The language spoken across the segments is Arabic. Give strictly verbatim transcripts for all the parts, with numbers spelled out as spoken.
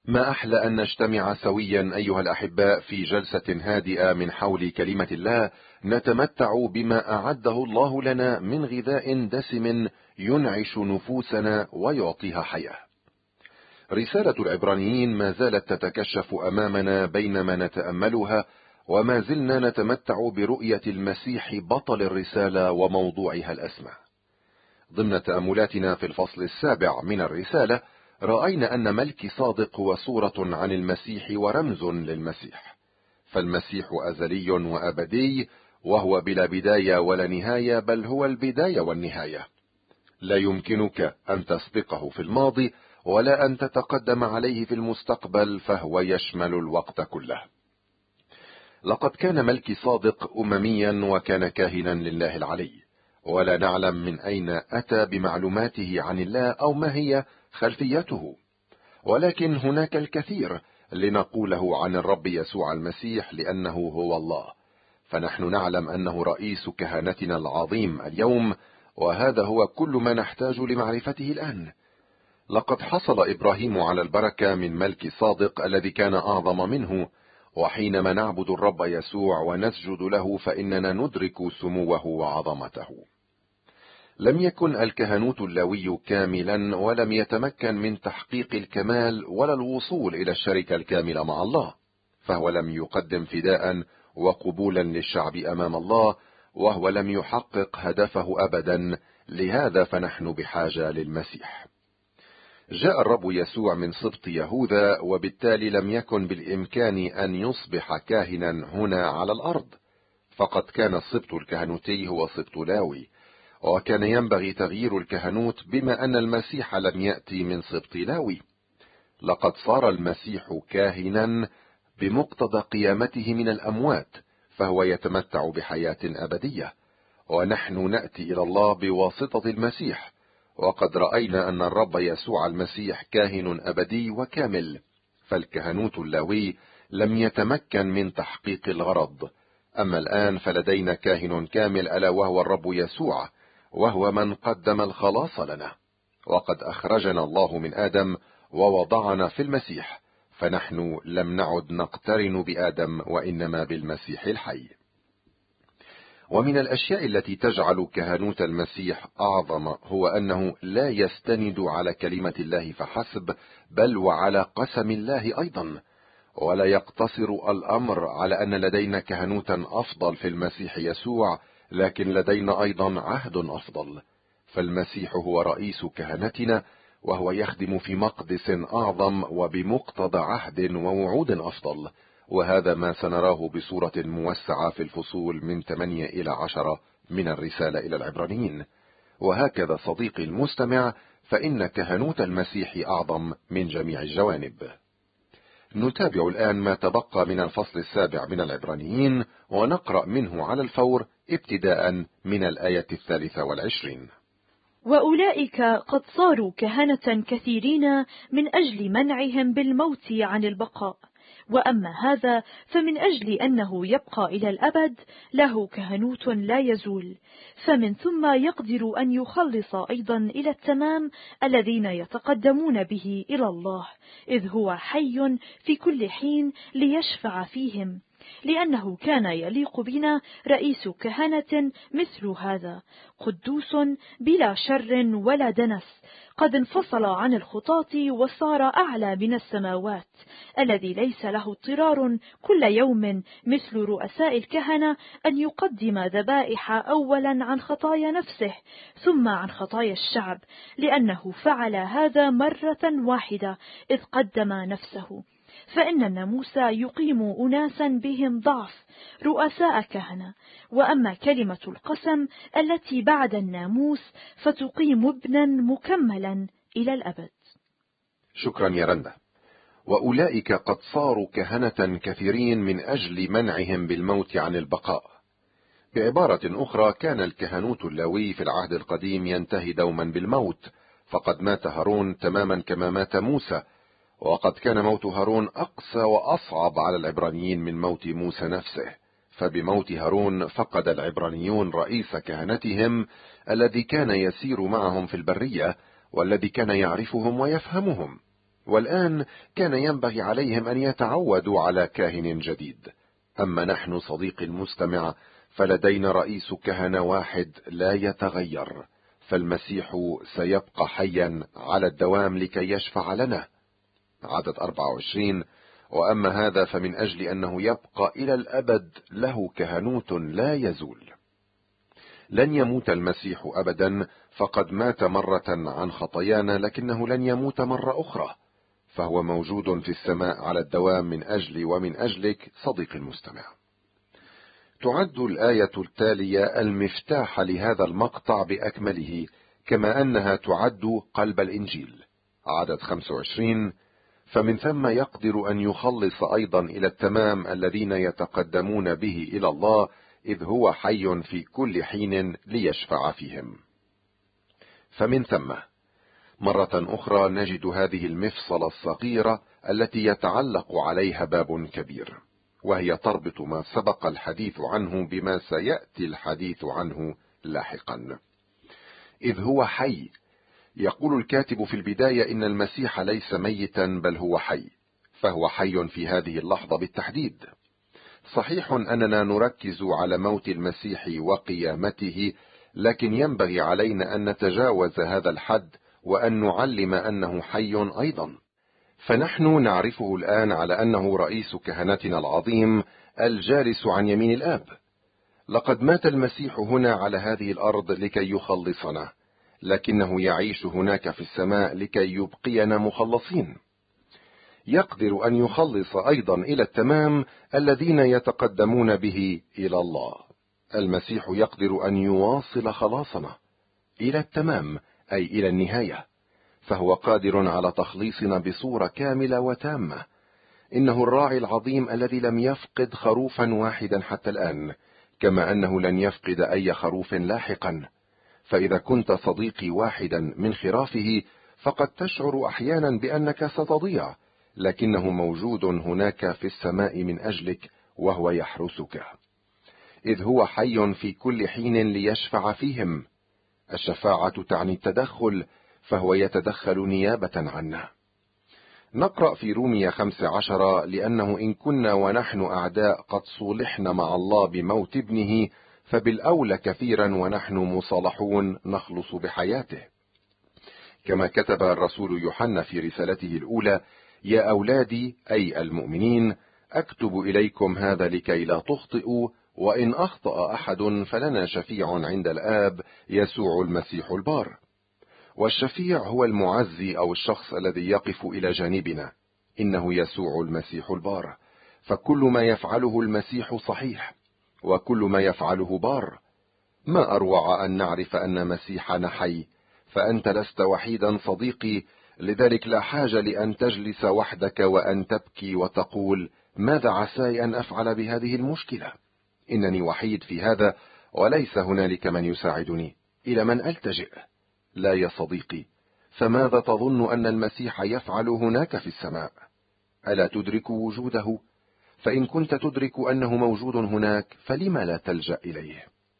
ما أحلى أن نجتمع سويا أيها الأحباء في جلسة هادئة من حول كلمة الله، نتمتع بما أعده الله لنا من غذاء دسم ينعش نفوسنا ويعطيها حياة. رسالة العبرانيين ما زالت تتكشف أمامنا بينما نتأملها، وما زلنا نتمتع برؤية المسيح بطل الرسالة وموضوعها الأسمى. ضمن تأملاتنا في الفصل السابع من الرسالة رأينا أن ملكي صادق هو صورة عن المسيح ورمز للمسيح، فالمسيح أزلي وأبدي، وهو بلا بداية ولا نهاية، بل هو البداية والنهاية. لا يمكنك أن تسبقه في الماضي ولا أن تتقدم عليه في المستقبل، فهو يشمل الوقت كله. لقد كان ملكي صادق أمميا وكان كاهنا لله العلي، ولا نعلم من أين أتى بمعلوماته عن الله أو ما هي خلفيته، ولكن هناك الكثير لنقوله عن الرب يسوع المسيح لأنه هو الله. فنحن نعلم أنه رئيس كهنتنا العظيم اليوم، وهذا هو كل ما نحتاج لمعرفته الآن. لقد حصل إبراهيم على البركة من ملك صادق الذي كان أعظم منه، وحينما نعبد الرب يسوع ونسجد له فإننا ندرك سموه وعظمته. لم يكن الكهنوت اللاوي كاملا، ولم يتمكن من تحقيق الكمال ولا الوصول إلى الشركة الكاملة مع الله، فهو لم يقدم فداء وقبولا للشعب أمام الله، وهو لم يحقق هدفه أبدا. لهذا فنحن بحاجة للمسيح. جاء الرب يسوع من سبط يهوذا، وبالتالي لم يكن بالإمكان أن يصبح كاهنا هنا على الأرض، فقد كان السبط الكهنوتي هو سبط لاوي، وكان ينبغي تغيير الكهنوت بما أن المسيح لم يأتي من سبط لاوي. لقد صار المسيح كاهنا بمقتضى قيامته من الأموات، فهو يتمتع بحياة أبدية، ونحن نأتي إلى الله بواسطة المسيح. وقد رأينا أن الرب يسوع المسيح كاهن أبدي وكامل، فالكهنوت اللاوي لم يتمكن من تحقيق الغرض. أما الآن فلدينا كاهن كامل، ألا وهو الرب يسوع، وهو من قدم الخلاص لنا، وقد أخرجنا الله من آدم ووضعنا في المسيح، فنحن لم نعد نقترن بآدم وإنما بالمسيح الحي. ومن الأشياء التي تجعل كهنوت المسيح أعظم هو أنه لا يستند على كلمة الله فحسب، بل وعلى قسم الله أيضا. ولا يقتصر الأمر على أن لدينا كهنوتا أفضل في المسيح يسوع، لكن لدينا أيضا عهد أفضل، فالمسيح هو رئيس كهنتنا، وهو يخدم في مقدس أعظم وبمقتضى عهد ووعود أفضل. وهذا ما سنراه بصورة موسعة في الفصول من ثمانية إلى عشرة من الرسالة إلى العبرانيين. وهكذا صديقي المستمع، فإن كهنوت المسيح أعظم من جميع الجوانب. نتابع الآن ما تبقى من الفصل السابع من العبرانيين، ونقرأ منه على الفور ابتداء من الآية الثالثة والعشرين. وأولئك قد صاروا كهنة كثيرين من أجل منعهم بالموت عن البقاء، وأما هذا فمن أجل أنه يبقى إلى الأبد، له كهنوت لا يزول، فمن ثم يقدر أن يخلص أيضا إلى التمام الذين يتقدمون به إلى الله، إذ هو حي في كل حين ليشفع فيهم، لأنه كان يليق بنا رئيس كهنة مثل هذا، قدوس بلا شر ولا دنس، قد انفصل عن الخطاة وصار أعلى من السماوات، الذي ليس له اضطرار كل يوم مثل رؤساء الكهنة أن يقدم ذبائح أولا عن خطايا نفسه ثم عن خطايا الشعب، لأنه فعل هذا مرة واحدة إذ قدم نفسه. فإن الناموس يقيم أناسا بهم ضعف رؤساء كهنة، وأما كلمة القسم التي بعد الناموس فتقيم ابنا مكملا إلى الأبد. شكرا يا رندا. وأولئك قد صاروا كهنة كثيرين من أجل منعهم بالموت عن البقاء. بعبارة أخرى، كان الكهنوت اللاوي في العهد القديم ينتهي دوما بالموت، فقد مات هارون تماما كما مات موسى، وقد كان موت هارون أقسى وأصعب على العبرانيين من موت موسى نفسه، فبموت هارون فقد العبرانيون رئيس كهنتهم الذي كان يسير معهم في البرية، والذي كان يعرفهم ويفهمهم. والآن كان ينبغي عليهم أن يتعودوا على كاهن جديد. أما نحن صديقي المستمع فلدينا رئيس كهنة واحد لا يتغير، فالمسيح سيبقى حيا على الدوام لكي يشفع لنا. عدد أربعة وعشرين: وأما هذا فمن أجل أنه يبقى إلى الأبد له كهنوت لا يزول. لن يموت المسيح أبدا، فقد مات مرة عن خطايانا، لكنه لن يموت مرة أخرى، فهو موجود في السماء على الدوام من أجلي ومن أجلك صديقي المستمع. تعد الآية التالية المفتاح لهذا المقطع بأكمله، كما أنها تعد قلب الإنجيل. عدد خمسة وعشرين: فمن ثم يقدر أن يخلص أيضا إلى التمام الذين يتقدمون به إلى الله، إذ هو حي في كل حين ليشفع فيهم. فمن ثم مرة أخرى نجد هذه المفصلة الصغيرة التي يتعلق عليها باب كبير، وهي تربط ما سبق الحديث عنه بما سيأتي الحديث عنه لاحقا. إذ هو حي، يقول الكاتب في البداية إن المسيح ليس ميتا بل هو حي، فهو حي في هذه اللحظة بالتحديد. صحيح أننا نركز على موت المسيح وقيامته، لكن ينبغي علينا أن نتجاوز هذا الحد وأن نعلم أنه حي أيضا. فنحن نعرفه الآن على أنه رئيس كهنتنا العظيم الجالس عن يمين الآب. لقد مات المسيح هنا على هذه الأرض لكي يخلصنا، لكنه يعيش هناك في السماء لكي يبقينا مخلصين. يقدر أن يخلص أيضا إلى التمام الذين يتقدمون به إلى الله. المسيح يقدر أن يواصل خلاصنا إلى التمام، أي إلى النهاية، فهو قادر على تخليصنا بصورة كاملة وتامة. إنه الراعي العظيم الذي لم يفقد خروفا واحدا حتى الآن، كما أنه لن يفقد أي خروف لاحقا. فإذا كنت صديقي واحدا من خرافه فقد تشعر أحيانا بأنك ستضيع، لكنه موجود هناك في السماء من أجلك وهو يحرسك، إذ هو حي في كل حين ليشفع فيهم. الشفاعة تعني التدخل، فهو يتدخل نيابة عنا. نقرأ في رومية خمس عشر: لأنه إن كنا ونحن أعداء قد صولحنا مع الله بموت ابنه، فبالأولى كثيرا ونحن مصالحون نخلص بحياته. كما كتب الرسول يوحنا في رسالته الأولى: يا أولادي أي المؤمنين أكتب إليكم هذا لكي لا تخطئوا، وإن أخطأ أحد فلنا شفيع عند الآب، يسوع المسيح البار. والشفيع هو المعزي أو الشخص الذي يقف إلى جانبنا، إنه يسوع المسيح البار. فكل ما يفعله المسيح صحيح، وكل ما يفعله بار. ما أروع أن نعرف أن مسيحنا حي. فأنت لست وحيدا صديقي، لذلك لا حاجة لأن تجلس وحدك وأن تبكي وتقول: ماذا عساي أن أفعل بهذه المشكلة؟ إنني وحيد في هذا وليس هنالك من يساعدني، إلى من ألتجئ؟ لا يا صديقي، فماذا تظن أن المسيح يفعل هناك في السماء؟ ألا تدرك وجوده؟ فإن كنت تدرك أنه موجود هناك فلما لا تلجأ إليه؟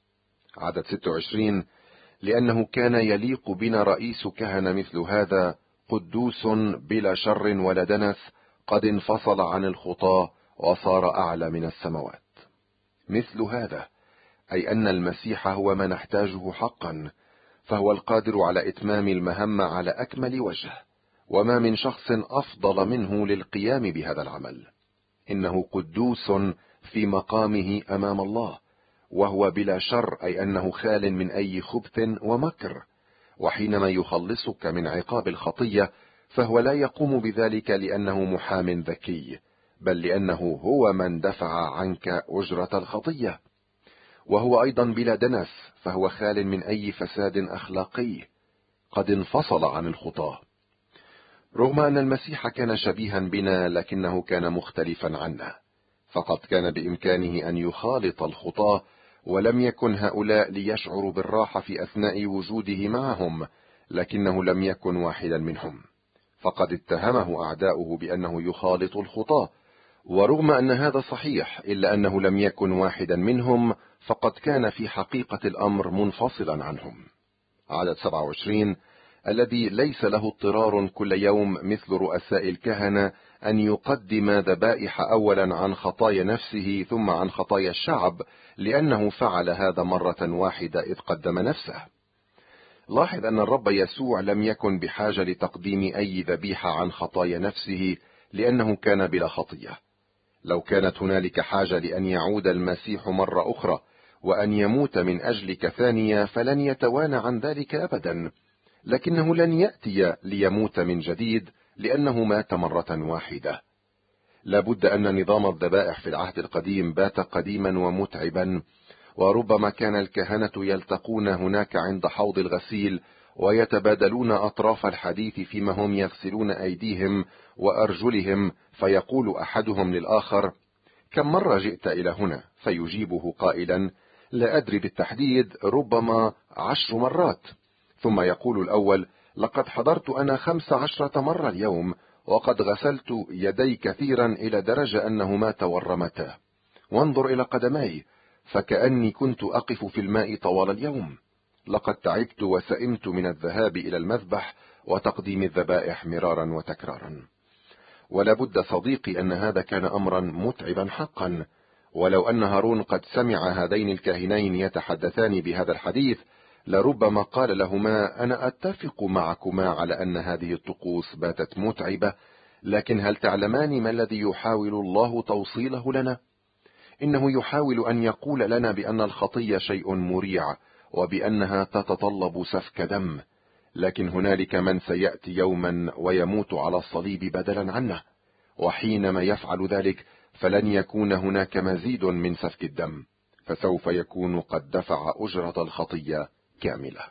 عدد ستة وعشرين: لأنه كان يليق بنا رئيس كهنة مثل هذا، قدوس بلا شر ولا دنس، قد انفصل عن الخطاة وصار أعلى من السماوات. مثل هذا أي أن المسيح هو ما نحتاجه حقا، فهو القادر على إتمام المهمة على أكمل وجه، وما من شخص أفضل منه للقيام بهذا العمل. إنه قدوس في مقامه أمام الله، وهو بلا شر أي أنه خال من أي خبث ومكر. وحينما يخلصك من عقاب الخطية فهو لا يقوم بذلك لأنه محام ذكي، بل لأنه هو من دفع عنك أجرة الخطية. وهو أيضا بلا دنس، فهو خال من أي فساد أخلاقي، قد انفصل عن الخطاة. رغم أن المسيح كان شبيها بنا، لكنه كان مختلفا عنا، فقد كان بإمكانه أن يخالط الخطاة، ولم يكن هؤلاء ليشعروا بالراحة في أثناء وجوده معهم، لكنه لم يكن واحدا منهم، فقد اتهمه أعداؤه بأنه يخالط الخطاة. ورغم أن هذا صحيح، إلا أنه لم يكن واحدا منهم، فقد كان في حقيقة الأمر منفصلا عنهم. عدد سبعة وعشرين: الذي ليس له اضطرار كل يوم مثل رؤساء الكهنة أن يقدم ذبائح أولا عن خطايا نفسه ثم عن خطايا الشعب، لأنه فعل هذا مرة واحدة إذ قدم نفسه. لاحظ أن الرب يسوع لم يكن بحاجة لتقديم أي ذبيحة عن خطايا نفسه، لأنه كان بلا خطية. لو كانت هنالك حاجة لأن يعود المسيح مرة أخرى وأن يموت من أجلك ثانية فلن يتوانى عن ذلك أبدا، لكنه لن يأتي ليموت من جديد لأنه مات مرة واحدة. لابد أن نظام الذبائح في العهد القديم بات قديما ومتعبا، وربما كان الكهنة يلتقون هناك عند حوض الغسيل ويتبادلون أطراف الحديث فيما هم يغسلون أيديهم وأرجلهم، فيقول أحدهم للآخر: كم مرة جئت إلى هنا؟ فيجيبه قائلا: لا أدري بالتحديد، ربما عشر مرات. ثم يقول الأول: لقد حضرت أنا خمس عشرة مرة اليوم، وقد غسلت يدي كثيرا إلى درجة أنهما تورمتا، وانظر إلى قدمي فكأني كنت أقف في الماء طوال اليوم. لقد تعبت وسئمت من الذهاب إلى المذبح وتقديم الذبائح مرارا وتكرارا. ولابد صديقي أن هذا كان أمرا متعبا حقا، ولو أن هارون قد سمع هذين الكاهنين يتحدثان بهذا الحديث لربما قال لهما: أنا أتفق معكما على أن هذه الطقوس باتت متعبة، لكن هل تعلمان ما الذي يحاول الله توصيله لنا؟ إنه يحاول أن يقول لنا بأن الخطية شيء مريع وبأنها تتطلب سفك دم، لكن هنالك من سيأتي يوما ويموت على الصليب بدلا عنه، وحينما يفعل ذلك فلن يكون هناك مزيد من سفك الدم، فسوف يكون قد دفع أجرة الخطية كاملة.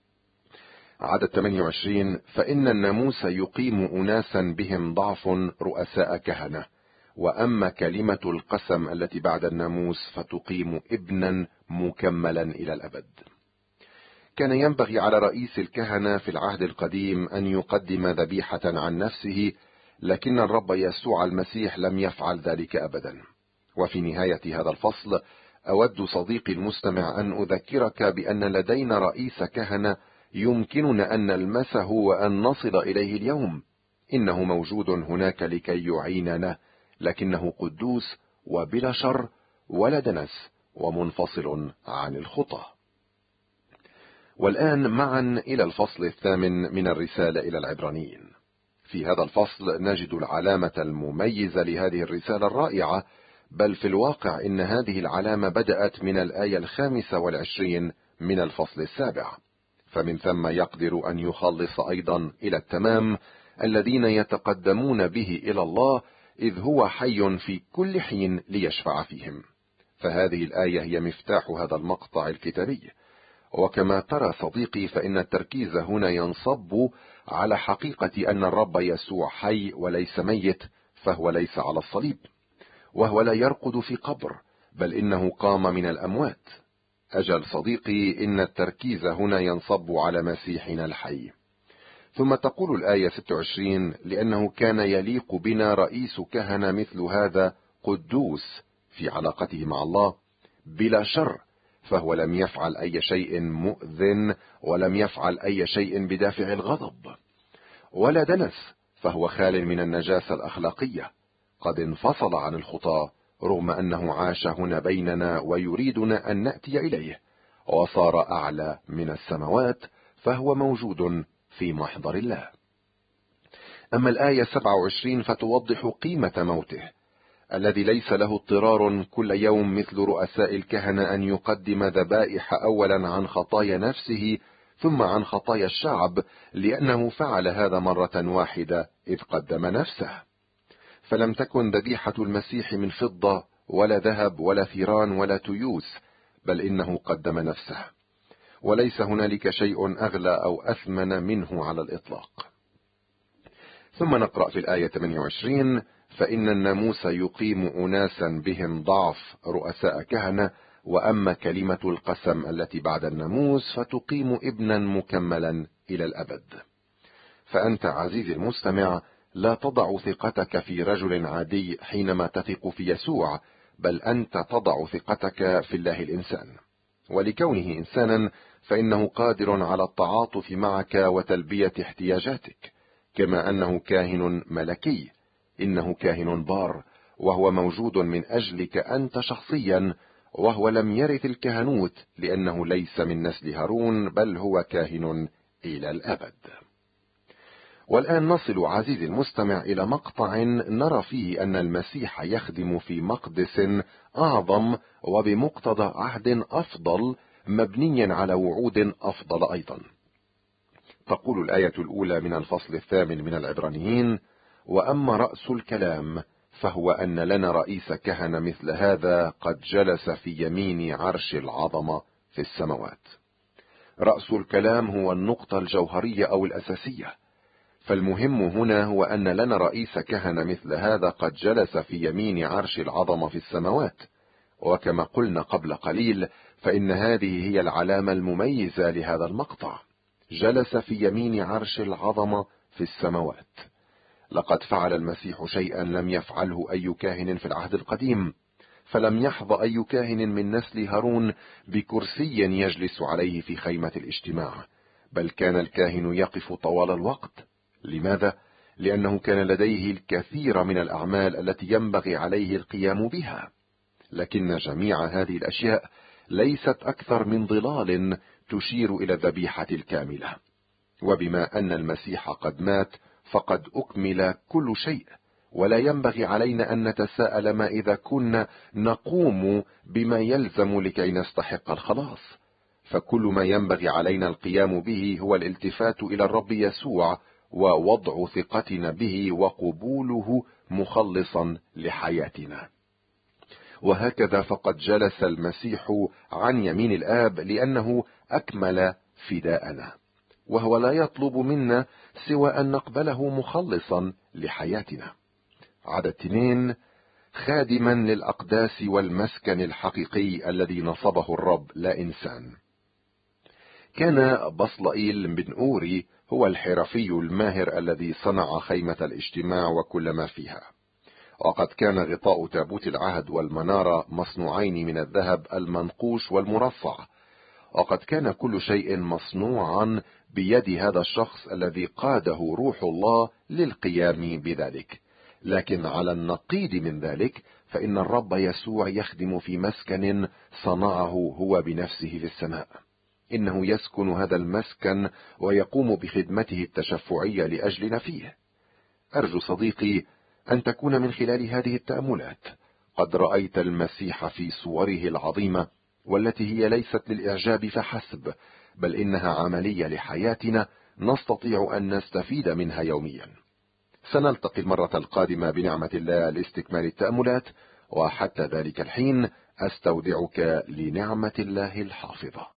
عدد ثمانية وعشرين: فإن الناموس يقيم أناسا بهم ضعف رؤساء كهنة، وأما كلمة القسم التي بعد الناموس فتقيم ابنا مكملا إلى الأبد. كان ينبغي على رئيس الكهنة في العهد القديم أن يقدم ذبيحة عن نفسه، لكن الرب يسوع المسيح لم يفعل ذلك أبدا. وفي نهاية هذا الفصل أود صديقي المستمع أن أذكرك بأن لدينا رئيس كهنة يمكننا أن نلمسه وأن نصل إليه اليوم. إنه موجود هناك لكي يعيننا، لكنه قدوس وبلا شر ولا دنس ومنفصل عن الخطى. والآن معا إلى الفصل الثامن من الرسالة إلى العبرانيين. في هذا الفصل نجد العلامة المميزة لهذه الرسالة الرائعة، بل في الواقع إن هذه العلامة بدأت من الآية الخامسة والعشرين من الفصل السابع. فمن ثم يقدر أن يخلص أيضا إلى التمام الذين يتقدمون به إلى الله، إذ هو حي في كل حين ليشفع فيهم. فهذه الآية هي مفتاح هذا المقطع الكتابي. وكما ترى صديقي فإن التركيز هنا ينصب على حقيقة أن الرب يسوع حي وليس ميت، فهو ليس على الصليب، وهو لا يرقد في قبر، بل إنه قام من الأموات. أجل صديقي، إن التركيز هنا ينصب على مسيحنا الحي. ثم تقول الآية ستة وعشرين: لأنه كان يليق بنا رئيس كهنة مثل هذا قدوس في علاقته مع الله بلا شر، فهو لم يفعل أي شيء مؤذن، ولم يفعل أي شيء بدافع الغضب، ولا دنس، فهو خال من النجاسة الأخلاقية، قد انفصل عن الخطاة رغم أنه عاش هنا بيننا ويريدنا أن نأتي إليه، وصار أعلى من السماوات، فهو موجود في محضر الله. أما الآية سبعة وعشرين فتوضح قيمة موته، الذي ليس له اضطرار كل يوم مثل رؤساء الكهنة أن يقدم ذبائح أولا عن خطايا نفسه ثم عن خطايا الشعب، لأنه فعل هذا مرة واحدة إذ قدم نفسه. فلم تكن ذبيحة المسيح من فضة ولا ذهب ولا ثيران ولا تيوس، بل إنه قدم نفسه، وليس هنالك شيء أغلى أو أثمن منه على الإطلاق. ثم نقرأ في الآية ثمانية وعشرين: فإن الناموس يقيم أناسا بهم ضعف رؤساء كهنة، وأما كلمة القسم التي بعد الناموس فتقيم ابنا مكملا إلى الأبد. فأنت عزيزي المستمع لا تضع ثقتك في رجل عادي حينما تثق في يسوع، بل أنت تضع ثقتك في الله الإنسان. ولكونه إنسانا فإنه قادر على التعاطف معك وتلبية احتياجاتك، كما أنه كاهن ملكي. إنه كاهن بار، وهو موجود من أجلك أنت شخصيا، وهو لم يرث الكهنوت لأنه ليس من نسل هارون، بل هو كاهن إلى الأبد. والآن نصل عزيزي المستمع إلى مقطع نرى فيه أن المسيح يخدم في مقدس أعظم وبمقتضى عهد أفضل مبنيا على وعود أفضل أيضا. تقول الآية الأولى من الفصل الثامن من العبرانيين: وأما رأس الكلام فهو أن لنا رئيس كهنة مثل هذا قد جلس في يمين عرش العظمة في السماوات. رأس الكلام هو النقطة الجوهرية أو الأساسية، فالمهم هنا هو أن لنا رئيس كهنة مثل هذا قد جلس في يمين عرش العظمة في السماوات. وكما قلنا قبل قليل فإن هذه هي العلامة المميزة لهذا المقطع: جلس في يمين عرش العظمة في السماوات. لقد فعل المسيح شيئا لم يفعله أي كاهن في العهد القديم، فلم يحظى أي كاهن من نسل هارون بكرسي يجلس عليه في خيمة الاجتماع، بل كان الكاهن يقف طوال الوقت. لماذا؟ لأنه كان لديه الكثير من الأعمال التي ينبغي عليه القيام بها. لكن جميع هذه الأشياء ليست أكثر من ضلال تشير إلى الذبيحة الكاملة. وبما أن المسيح قد مات فقد أكمل كل شيء، ولا ينبغي علينا أن نتساءل ما إذا كنا نقوم بما يلزم لكي نستحق الخلاص. فكل ما ينبغي علينا القيام به هو الالتفات إلى الرب يسوع ووضع ثقتنا به وقبوله مخلصا لحياتنا. وهكذا فقد جلس المسيح عن يمين الآب لأنه أكمل فداءنا، وهو لا يطلب منا سوى أن نقبله مخلصا لحياتنا. عدد اثنين: خادما للأقداس والمسكن الحقيقي الذي نصبه الرب لا إنسان. كان بصلائيل بن أوري هو الحرفي الماهر الذي صنع خيمة الاجتماع وكل ما فيها، وقد كان غطاء تابوت العهد والمنارة مصنوعين من الذهب المنقوش والمرصع، وقد كان كل شيء مصنوعا بيد هذا الشخص الذي قاده روح الله للقيام بذلك. لكن على النقيض من ذلك فإن الرب يسوع يخدم في مسكن صنعه هو بنفسه في السماء. إنه يسكن هذا المسكن ويقوم بخدمته التشفعية لأجلنا فيه. أرجو صديقي أن تكون من خلال هذه التأملات قد رأيت المسيح في صوره العظيمة، والتي هي ليست للإعجاب فحسب، بل إنها عملية لحياتنا نستطيع أن نستفيد منها يوميا. سنلتقي المرة القادمة بنعمة الله لاستكمال التأملات، وحتى ذلك الحين أستودعك لنعمة الله الحافظة.